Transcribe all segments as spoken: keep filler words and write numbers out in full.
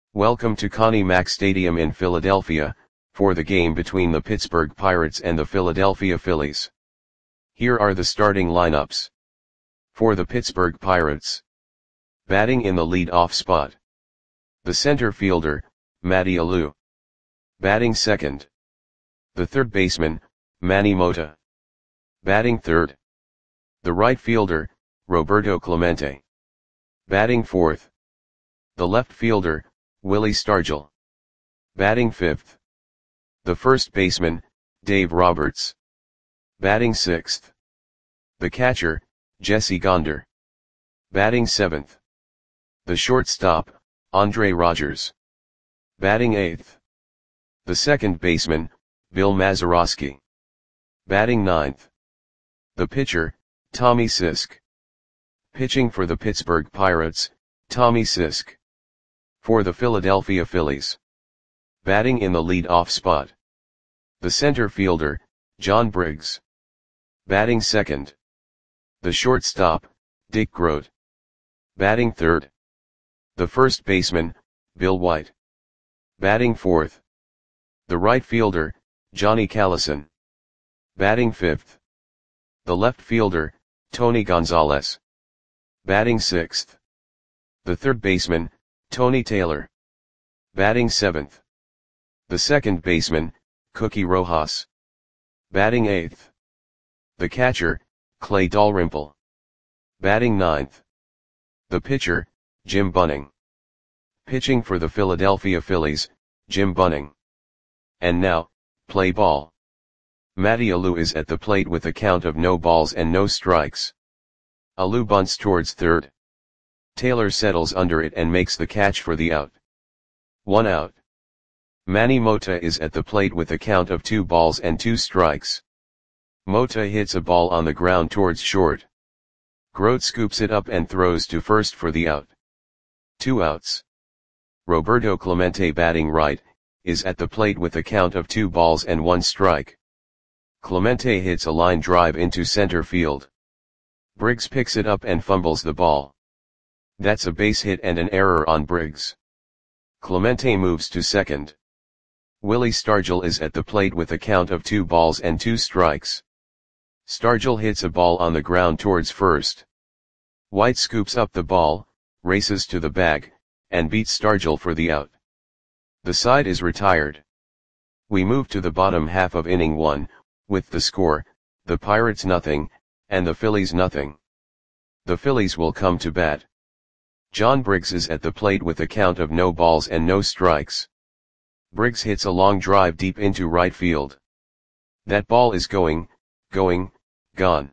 Welcome to Connie Mack Stadium in Philadelphia, for the game between the Pittsburgh Pirates and the Philadelphia Phillies. Here are the starting lineups. For the Pittsburgh Pirates. Batting in the lead-off spot. The center fielder, Matty Alou. Batting second. The third baseman, Manny Mota. Batting third. The right fielder, Roberto Clemente. Batting fourth. The left fielder, Willie Stargell. Batting fifth. The first baseman, Dave Roberts. Batting sixth. The catcher, Jesse Gonder. Batting seventh. The shortstop, Andre Rogers. Batting eighth. The second baseman, Bill Mazeroski. Batting ninth. The pitcher, Tommy Sisk. Pitching for the Pittsburgh Pirates, Tommy Sisk. For the Philadelphia Phillies. Batting in the lead-off spot. The center fielder, John Briggs. Batting second. The shortstop, Dick Groat. Batting third. The first baseman, Bill White. Batting fourth. The right fielder, Johnny Callison. Batting fifth. The left fielder, Tony Gonzalez. Batting sixth. The third baseman, Tony Taylor. Batting seventh. The second baseman, Cookie Rojas. Batting eighth. The catcher, Clay Dalrymple. Batting ninth. The pitcher, Jim Bunning. Pitching for the Philadelphia Phillies, Jim Bunning. And now, play ball. Matty Alou is at the plate with a count of no balls and no strikes. Alou bunts towards third. Taylor settles under it and makes the catch for the out. One out. Manny Mota is at the plate with a count of two balls and two strikes. Mota hits a ball on the ground towards short. Groat scoops it up and throws to first for the out. Two outs. Roberto Clemente, batting right, is at the plate with a count of two balls and one strike. Clemente hits a line drive into center field. Briggs picks it up and fumbles the ball. That's a base hit and an error on Briggs. Clemente moves to second. Willie Stargell is at the plate with a count of two balls and two strikes. Stargell hits a ball on the ground towards first. White scoops up the ball, races to the bag, and beats Stargell for the out. The side is retired. We move to the bottom half of inning one, with the score, the Pirates nothing, and the Phillies nothing. The Phillies will come to bat. John Briggs is at the plate with a count of no balls and no strikes. Briggs hits a long drive deep into right field. That ball is going, going, gone.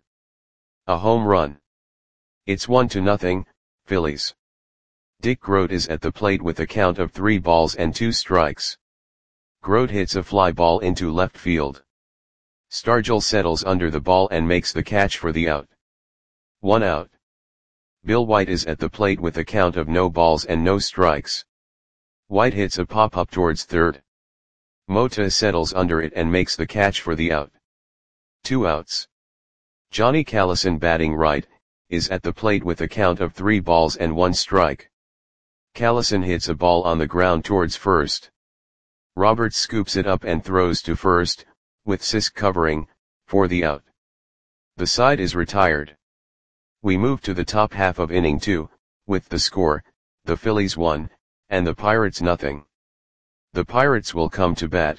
A home run. It's one to nothing, Phillies. Dick Groat is at the plate with a count of three balls and two strikes. Groat hits a fly ball into left field. Stargell settles under the ball and makes the catch for the out. One out. Bill White is at the plate with a count of no balls and no strikes. White hits a pop-up towards third. Mota settles under it and makes the catch for the out. Two outs. Johnny Callison, batting right, is at the plate with a count of three balls and one strike. Callison hits a ball on the ground towards first. Roberts scoops it up and throws to first, with Sisk covering, for the out. The side is retired. We move to the top half of inning two, with the score, the Phillies one, and the Pirates nothing. The Pirates will come to bat.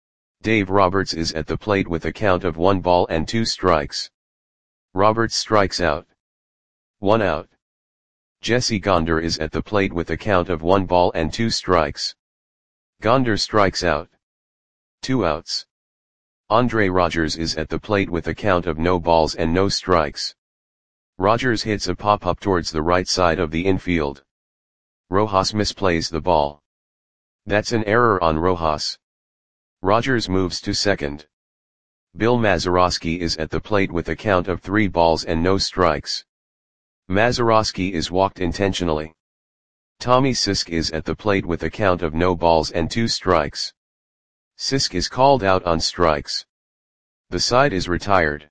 Dave Roberts is at the plate with a count of one ball and two strikes. Roberts strikes out. One out. Jesse Gonder is at the plate with a count of one ball and two strikes. Gonder strikes out. Two outs. Andre Rogers is at the plate with a count of no balls and no strikes. Rogers hits a pop-up towards the right side of the infield. Rojas misplays the ball. That's an error on Rojas. Rogers moves to second. Bill Mazeroski is at the plate with a count of three balls and no strikes. Mazeroski is walked intentionally. Tommy Sisk is at the plate with a count of no balls and two strikes. Sisk is called out on strikes. The side is retired.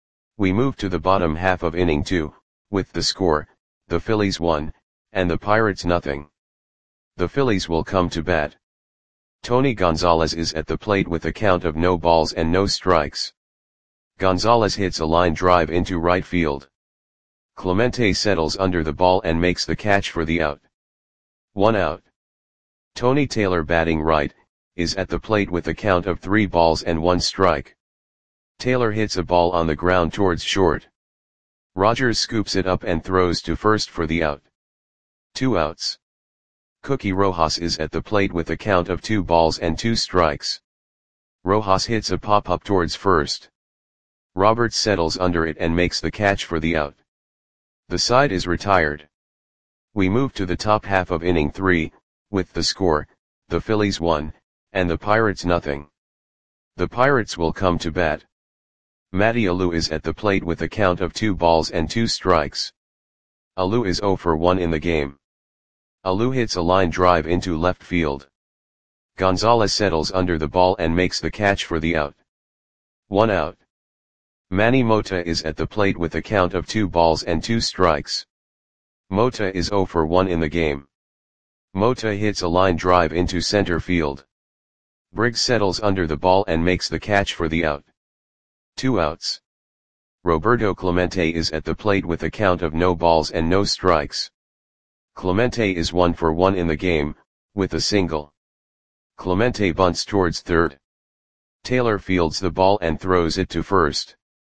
We move to the bottom half of inning two, with the score, the Phillies one, and the Pirates nothing. The Phillies will come to bat. Tony Gonzalez is at the plate with a count of no balls and no strikes. Gonzalez hits a line drive into right field. Clemente settles under the ball and makes the catch for the out. One out. Tony Taylor, batting right, is at the plate with a count of three balls and one strike. Taylor hits a ball on the ground towards short. Rogers scoops it up and throws to first for the out. Two outs. Cookie Rojas is at the plate with a count of two balls and two strikes. Rojas hits a pop-up towards first. Roberts settles under it and makes the catch for the out. The side is retired. We move to the top half of inning three, with the score, the Phillies one, and the Pirates nothing. The Pirates will come to bat. Matty Alou is at the plate with a count of two balls and two strikes. Alou is oh for one in the game. Alou hits a line drive into left field. Gonzalez settles under the ball and makes the catch for the out. One out. Manny Mota is at the plate with a count of two balls and two strikes. Mota is oh for one in the game. Mota hits a line drive into center field. Briggs settles under the ball and makes the catch for the out. Two outs. Roberto Clemente is at the plate with a count of no balls and no strikes. Clemente is one for one in the game, with a single. Clemente bunts towards third. Taylor fields the ball and throws it to first.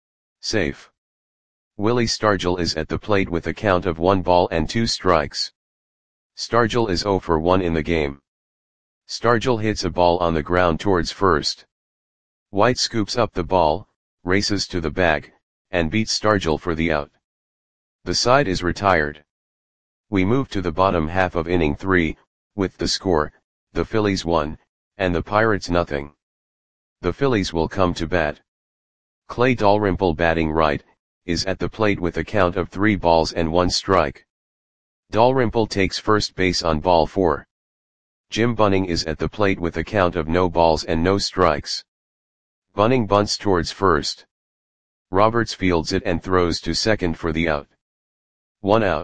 Safe. Willie Stargell is at the plate with a count of one ball and two strikes. Stargell is oh for one in the game. Stargell hits a ball on the ground towards first. White scoops up the ball, races to the bag, and beats Stargell for the out. The side is retired. We move to the bottom half of inning three, with the score, the Phillies one, and the Pirates nothing. The Phillies will come to bat. Clay Dalrymple, batting right, is at the plate with a count of three balls and one strike. Dalrymple takes first base on ball four. Jim Bunning is at the plate with a count of no balls and no strikes. Bunning bunts towards first. Roberts fields it and throws to second for the out. One out.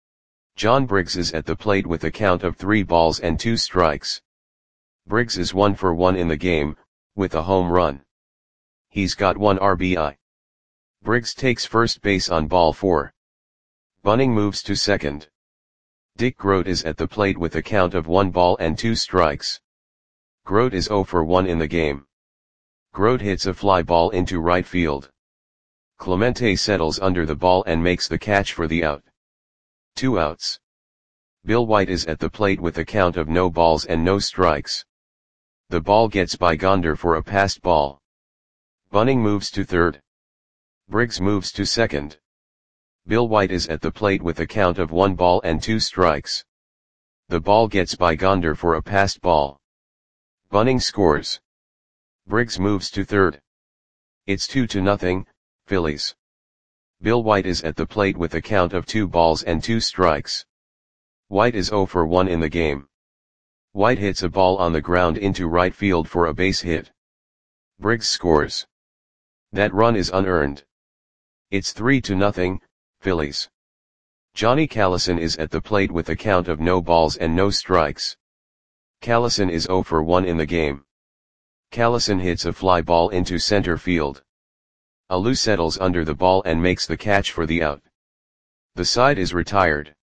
John Briggs is at the plate with a count of three balls and two strikes. Briggs is one for one in the game, with a home run. He's got one R B I. Briggs takes first base on ball four. Bunning moves to second. Dick Grote is at the plate with a count of one ball and two strikes. Grote is oh for one in the game. Grote hits a fly ball into right field. Clemente settles under the ball and makes the catch for the out. Two outs. Bill White is at the plate with a count of no balls and no strikes. The ball gets by Gonder for a passed ball. Bunning moves to third. Briggs moves to second. Bill White is at the plate with a count of one ball and two strikes. The ball gets by Gonder for a passed ball. Bunning scores. Briggs moves to third. It's two to nothing, Phillies. Bill White is at the plate with a count of two balls and two strikes. White is oh for one in the game. White hits a ball on the ground into right field for a base hit. Briggs scores. That run is unearned. It's three to nothing, Phillies. Johnny Callison is at the plate with a count of no balls and no strikes. Callison is oh for one in the game. Callison hits a fly ball into center field. Alou settles under the ball and makes the catch for the out. The side is retired.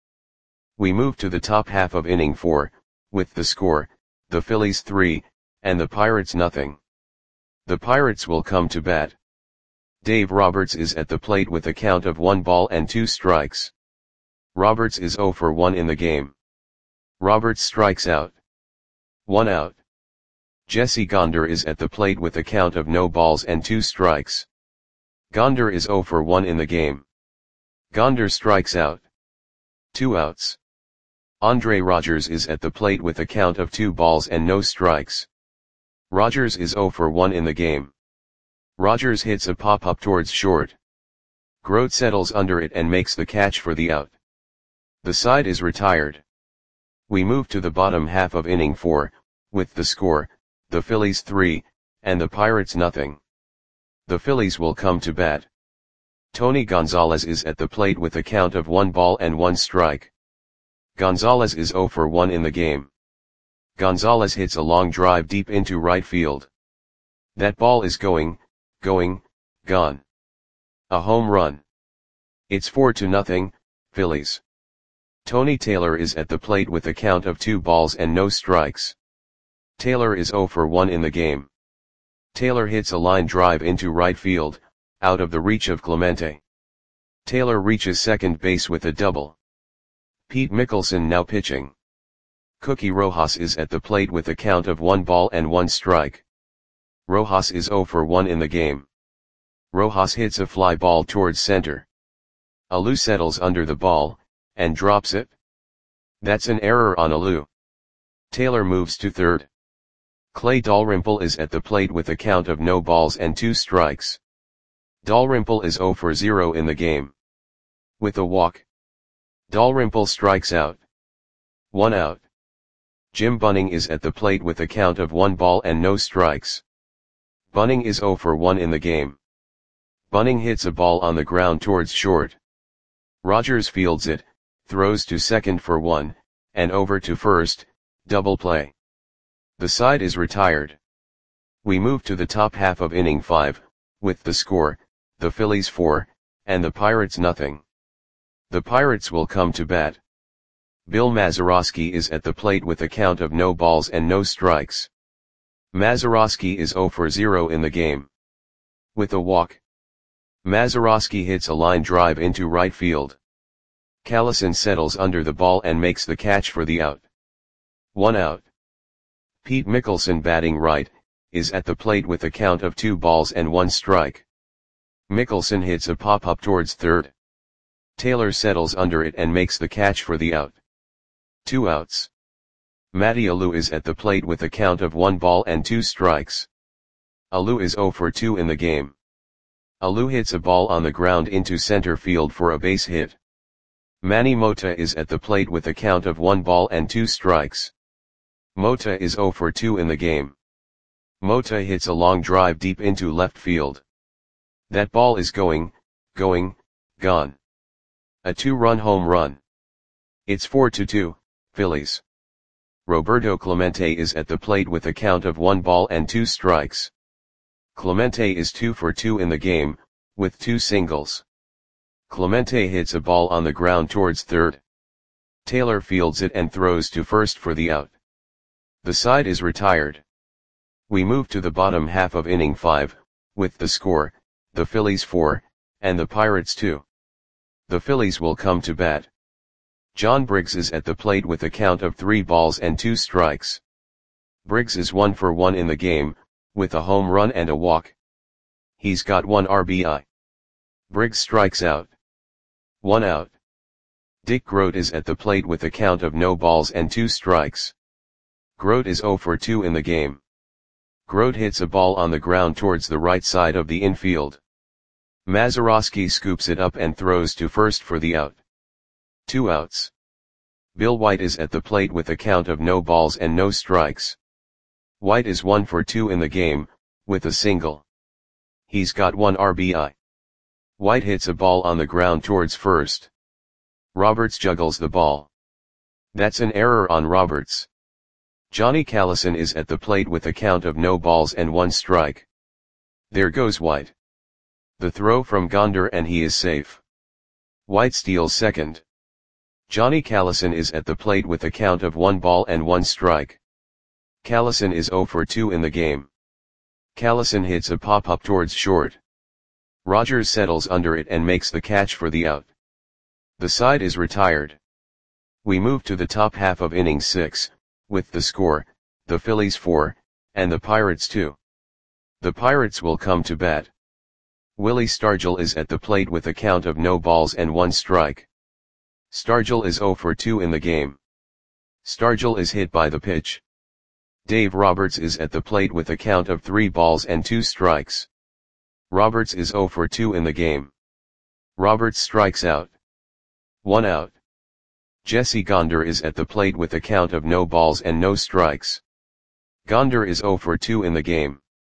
We move to the top half of inning four, with the score, the Phillies three, and the Pirates nothing. The Pirates will come to bat. Dave Roberts is at the plate with a count of one ball and two strikes. Roberts is oh for one in the game. Roberts strikes out. One out. Jesse Gonder is at the plate with a count of no balls and two strikes. Gonder is oh for one in the game. Gonder strikes out. Two outs. Andre Rogers is at the plate with a count of two balls and no strikes. Rogers is oh for one in the game. Rogers hits a pop-up towards short. Grote settles under it and makes the catch for the out. The side is retired. We move to the bottom half of inning four, with the score, the Phillies three, and the Pirates nothing. The Phillies will come to bat. Tony Gonzalez is at the plate with a count of one ball and one strike. Gonzalez is oh for one in the game. Gonzalez hits a long drive deep into right field. That ball is going, going, gone. A home run. It's four to nothing, Phillies. Tony Taylor is at the plate with a count of two balls and no strikes. Taylor is zero for one in the game. Taylor hits a line drive into right field, out of the reach of Clemente. Taylor reaches second base with a double. Pete Mickelson now pitching. Cookie Rojas is at the plate with a count of one ball and one strike. Rojas is zero for one in the game. Rojas hits a fly ball towards center. Alou settles under the ball, and drops it. That's an error on Alou. Taylor moves to third. Clay Dalrymple is at the plate with a count of no balls and two strikes. Dalrymple is zero for zero in the game. With a walk, Dalrymple strikes out. One out. Jim Bunning is at the plate with a count of one ball and no strikes. Bunning is zero for one in the game. Bunning hits a ball on the ground towards short. Rogers fields it, throws to second for one, and over to first, double play. The side is retired. We move to the top half of inning five, with the score, the Phillies four, and the Pirates nothing. The Pirates will come to bat. Bill Mazeroski is at the plate with a count of no balls and no strikes. Mazeroski is zero for zero in the game. With a walk, Mazeroski hits a line drive into right field. Callison settles under the ball and makes the catch for the out. One out. Pete Mickelson, batting right, is at the plate with a count of two balls and one strike. Mickelson hits a pop-up towards third. Taylor settles under it and makes the catch for the out. Two outs. Matty Alou is at the plate with a count of one ball and two strikes. Alou is zero for two in the game. Alou hits a ball on the ground into center field for a base hit. Manny Mota is at the plate with a count of one ball and two strikes. Mota is zero for two in the game. Mota hits a long drive deep into left field. That ball is going, going, gone. A two-run home run. It's four to two, Phillies. Roberto Clemente is at the plate with a count of one ball and two strikes. Clemente is two for two in the game, with two singles. Clemente hits a ball on the ground towards third. Taylor fields it and throws to first for the out. The side is retired. We move to the bottom half of inning five, with the score, the Phillies four, and the Pirates two. The Phillies will come to bat. John Briggs is at the plate with a count of three balls and two strikes. Briggs is one for one in the game, with a home run and a walk. He's got one R B I. Briggs strikes out. One out. Dick Grote is at the plate with a count of no balls and two strikes. Grote is zero for two in the game. Grote hits a ball on the ground towards the right side of the infield. Mazeroski scoops it up and throws to first for the out. Two outs. Bill White is at the plate with a count of no balls and no strikes. White is one for two in the game, with a single. He's got one R B I. White hits a ball on the ground towards first. Roberts juggles the ball. That's an error on Roberts. Johnny Callison is at the plate with a count of no balls and one strike. There goes White. The throw from Gonder and he is safe. White steals second. Johnny Callison is at the plate with a count of one ball and one strike. Callison is zero for two in the game. Callison hits a pop-up towards short. Rogers settles under it and makes the catch for the out. The side is retired. We move to the top half of inning six, with the score, the Phillies four, and the Pirates two. The Pirates will come to bat. Willie Stargell is at the plate with a count of no balls and one strike. Stargell is zero for two in the game. Stargell is hit by the pitch. Dave Roberts is at the plate with a count of three balls and two strikes. Roberts is zero for two in the game. Roberts strikes out. One out. Jesse Gonder is at the plate with a count of no balls and no strikes. Gonder is zero for two in the game.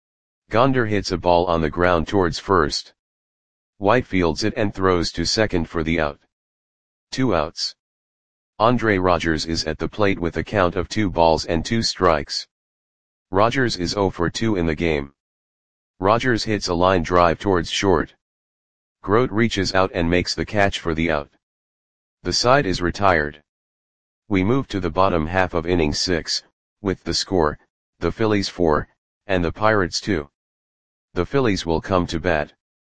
Gonder hits a ball on the ground towards first. White fields it and throws to second for the out. Two outs. Andre Rogers is at the plate with a count of two balls and two strikes. Rogers is zero for two in the game. Rogers hits a line drive towards short. Grote reaches out and makes the catch for the out. The side is retired. We move to the bottom half of inning six, with the score, the Phillies four, and the Pirates two. The Phillies will come to bat.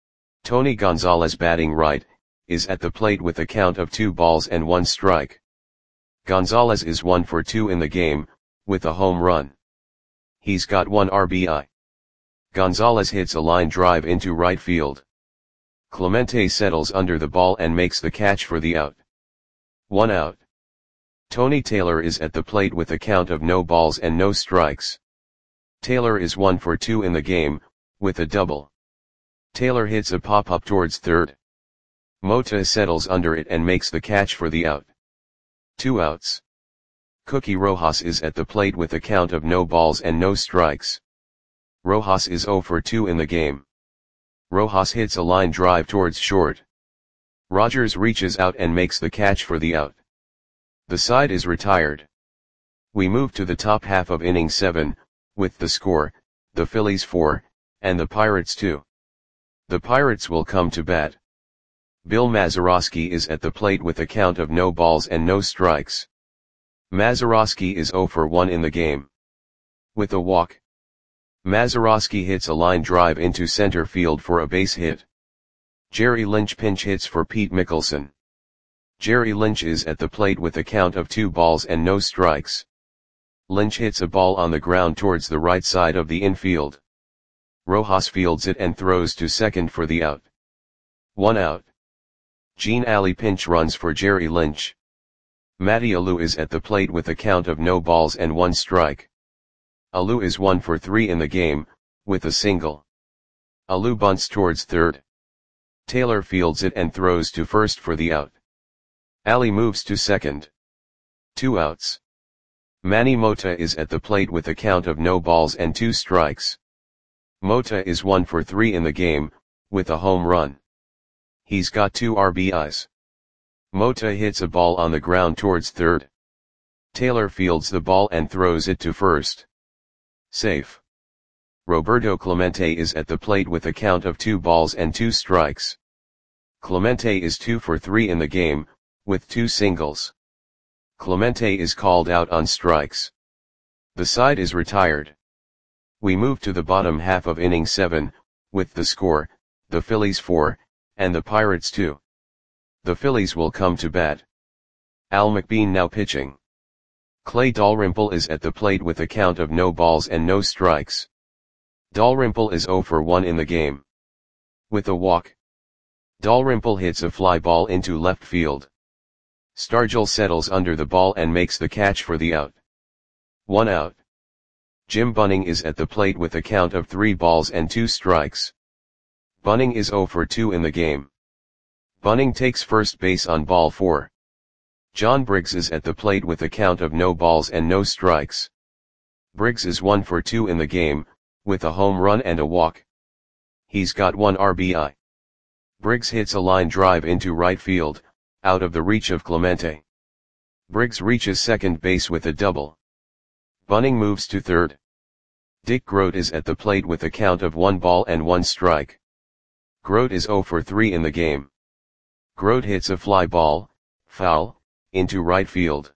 Tony Gonzalez, batting right, is at the plate with a count of two balls and one strike. Gonzalez is one for two in the game, with a home run. He's got one R B I. Gonzalez hits a line drive into right field. Clemente settles under the ball and makes the catch for the out. One out. Tony Taylor is at the plate with a count of no balls and no strikes. Taylor is one for two in the game, with a double. Taylor hits a pop-up towards third. Mota settles under it and makes the catch for the out. Two outs. Cookie Rojas is at the plate with a count of no balls and no strikes. Rojas is zero for two in the game. Rojas hits a line drive towards short. Rogers reaches out and makes the catch for the out. The side is retired. We move to the top half of inning seven, with the score, the Phillies four, and the Pirates two. The Pirates will come to bat. Bill Mazeroski is at the plate with a count of no balls and no strikes. Mazeroski is zero for one in the game. With a walk. Mazeroski hits a line drive into center field for a base hit. Jerry Lynch pinch hits for Pete Mickelson. Jerry Lynch is at the plate with a count of two balls and no strikes. Lynch hits a ball on the ground towards the right side of the infield. Rojas fields it and throws to second for the out. One out. Gene Alley pinch runs for Jerry Lynch. Matty Alou is at the plate with a count of no balls and one strike. Alou is one for three in the game, with a single. Alou bunts towards third. Taylor fields it and throws to first for the out. Alley moves to second. Two outs. Manny Mota is at the plate with a count of no balls and two strikes. Mota is one for three in the game, with a home run. He's got two R B Is. Mota hits a ball on the ground towards third. Taylor fields the ball and throws it to first. Safe. Roberto Clemente is at the plate with a count of two balls and two strikes. Clemente is two for three in the game, with two singles. Clemente is called out on strikes. The side is retired. We move to the bottom half of inning seven, with the score, the Phillies four, and the Pirates two. The Phillies will come to bat. Al McBean now pitching. Clay Dalrymple is at the plate with a count of no balls and no strikes. Dalrymple is zero for one in the game. With a walk. Dalrymple hits a fly ball into left field. Stargell settles under the ball and makes the catch for the out. One out. Jim Bunning is at the plate with a count of three balls and two strikes. Bunning is zero for two in the game. Bunning takes first base on ball four. John Briggs is at the plate with a count of no balls and no strikes. Briggs is one for two in the game, with a home run and a walk. He's got one R B I. Briggs hits a line drive into right field, out of the reach of Clemente. Briggs reaches second base with a double. Bunning moves to third. Dick Grote is at the plate with a count of one ball and one strike. Grote is zero for three in the game. Grote hits a fly ball, foul, into right field.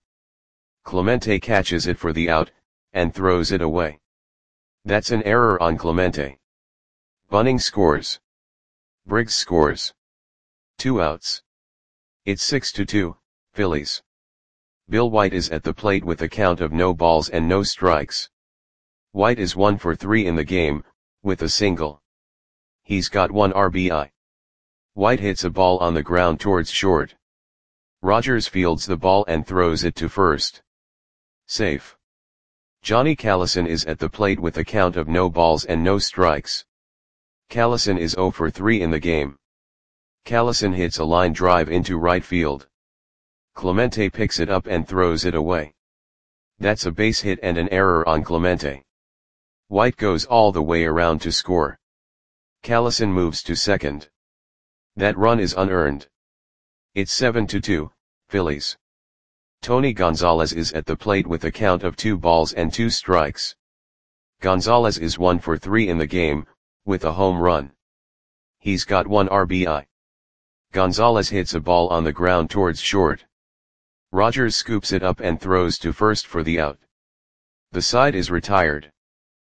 Clemente catches it for the out, and throws it away. That's an error on Clemente. Bunning scores. Briggs scores. Two outs. It's six to two, Phillies. Bill White is at the plate with a count of no balls and no strikes. White is one for three in the game, with a single. He's got one R B I. White hits a ball on the ground towards short. Rogers fields the ball and throws it to first. Safe. Johnny Callison is at the plate with a count of no balls and no strikes. Callison is zero for three in the game. Callison hits a line drive into right field. Clemente picks it up and throws it away. That's a base hit and an error on Clemente. White goes all the way around to score. Callison moves to second. That run is unearned. It's seven to two, Phillies. Tony Gonzalez is at the plate with a count of two balls and two strikes. Gonzalez is one for three in the game, with a home run. He's got one R B I. Gonzalez hits a ball on the ground towards short. Rogers scoops it up and throws to first for the out. The side is retired.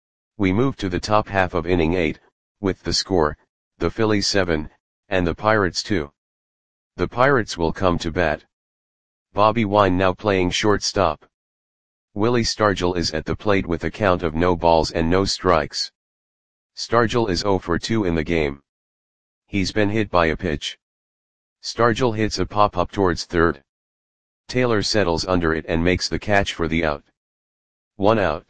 We move to the top half of inning eight, with the score, the Phillies seven, and the Pirates two. The Pirates will come to bat. Bobby Wine now playing shortstop. Willie Stargell is at the plate with a count of no balls and no strikes. Stargell is zero for two in the game. He's been hit by a pitch. Stargell hits a pop-up towards third. Taylor settles under it and makes the catch for the out. One out.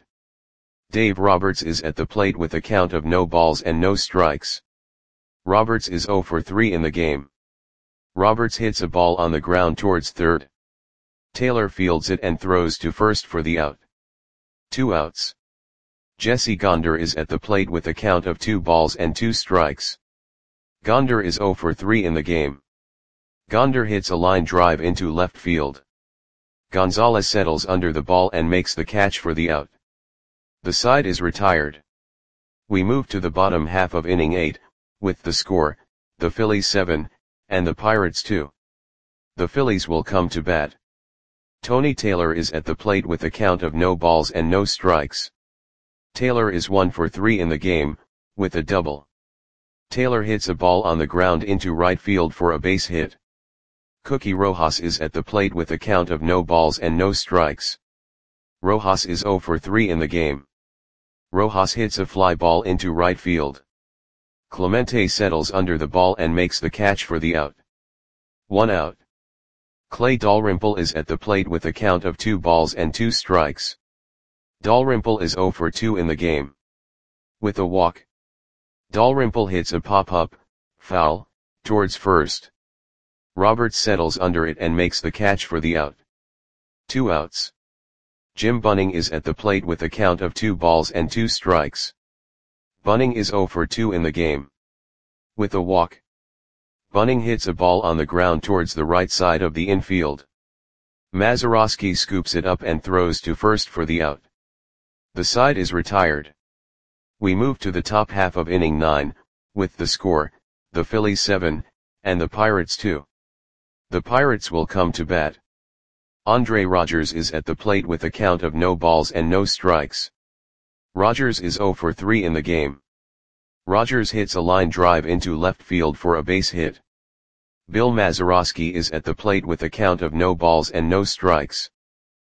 Dave Roberts is at the plate with a count of no balls and no strikes. Roberts is zero for three in the game. Roberts hits a ball on the ground towards third. Taylor fields it and throws to first for the out. Two outs. Jesse Gonder is at the plate with a count of two balls and two strikes. Gonder is zero for three in the game. Gonder hits a line drive into left field. Gonzalez settles under the ball and makes the catch for the out. The side is retired. We move to the bottom half of inning eight, with the score, the Phillies seven, and the Pirates two. The Phillies will come to bat. Tony Taylor is at the plate with a count of no balls and no strikes. Taylor is one for three in the game, with a double. Taylor hits a ball on the ground into right field for a base hit. Cookie Rojas is at the plate with a count of no balls and no strikes. Rojas is zero for three in the game. Rojas hits a fly ball into right field. Clemente settles under the ball and makes the catch for the out. One out. Clay Dalrymple is at the plate with a count of two balls and two strikes. Dalrymple is zero for two in the game. With a walk. Dalrymple hits a pop-up, foul, towards first. Roberts settles under it and makes the catch for the out. Two outs. Jim Bunning is at the plate with a count of two balls and two strikes. Bunning is zero for two in the game. With a walk. Bunning hits a ball on the ground towards the right side of the infield. Mazeroski scoops it up and throws to first for the out. The side is retired. We move to the top half of inning nine, with the score, the Phillies seven, and the Pirates two. The Pirates will come to bat. Andre Rogers is at the plate with a count of no balls and no strikes. Rogers is zero for three in the game. Rogers hits a line drive into left field for a base hit. Bill Mazeroski is at the plate with a count of no balls and no strikes.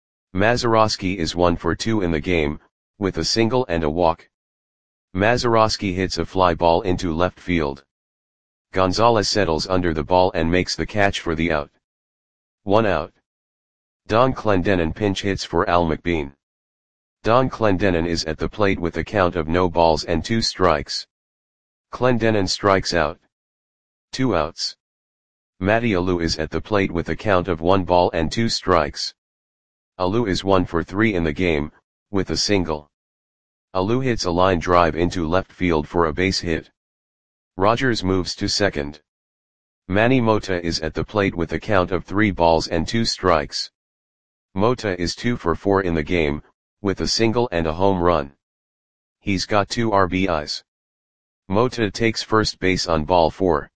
Mazeroski is one for two in the game, with a single and a walk. Mazeroski hits a fly ball into left field. Gonzalez settles under the ball and makes the catch for the out. One out. Don Clendenon pinch hits for Al McBean. Don Clendenon is at the plate with a count of no balls and two strikes. Clendenon strikes out. Two outs. Matty Alou is at the plate with a count of one ball and two strikes. Alou is one for three in the game, with a single. Alou hits a line drive into left field for a base hit. Rogers moves to second. Manny Mota is at the plate with a count of three balls and two strikes. Mota is two for four in the game, with a single and a home run. He's got two R B Is. Mota takes first base on ball four.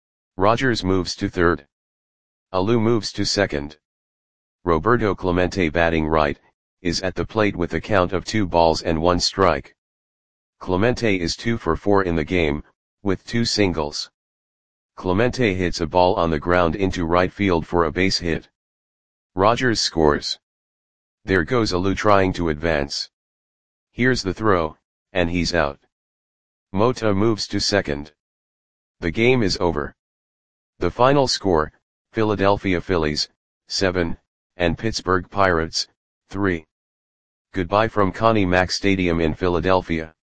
Rogers moves to third. Alou moves to second. Roberto Clemente, batting right, is at the plate with a count of two balls and one strike. Clemente is two for four in the game, with two singles. Clemente hits a ball on the ground into right field for a base hit. Rogers scores. There goes Alou trying to advance. Here's the throw, and he's out. Mota moves to second. The game is over. The final score, Philadelphia Phillies, seven, and Pittsburgh Pirates, three. Goodbye from Connie Mack Stadium in Philadelphia.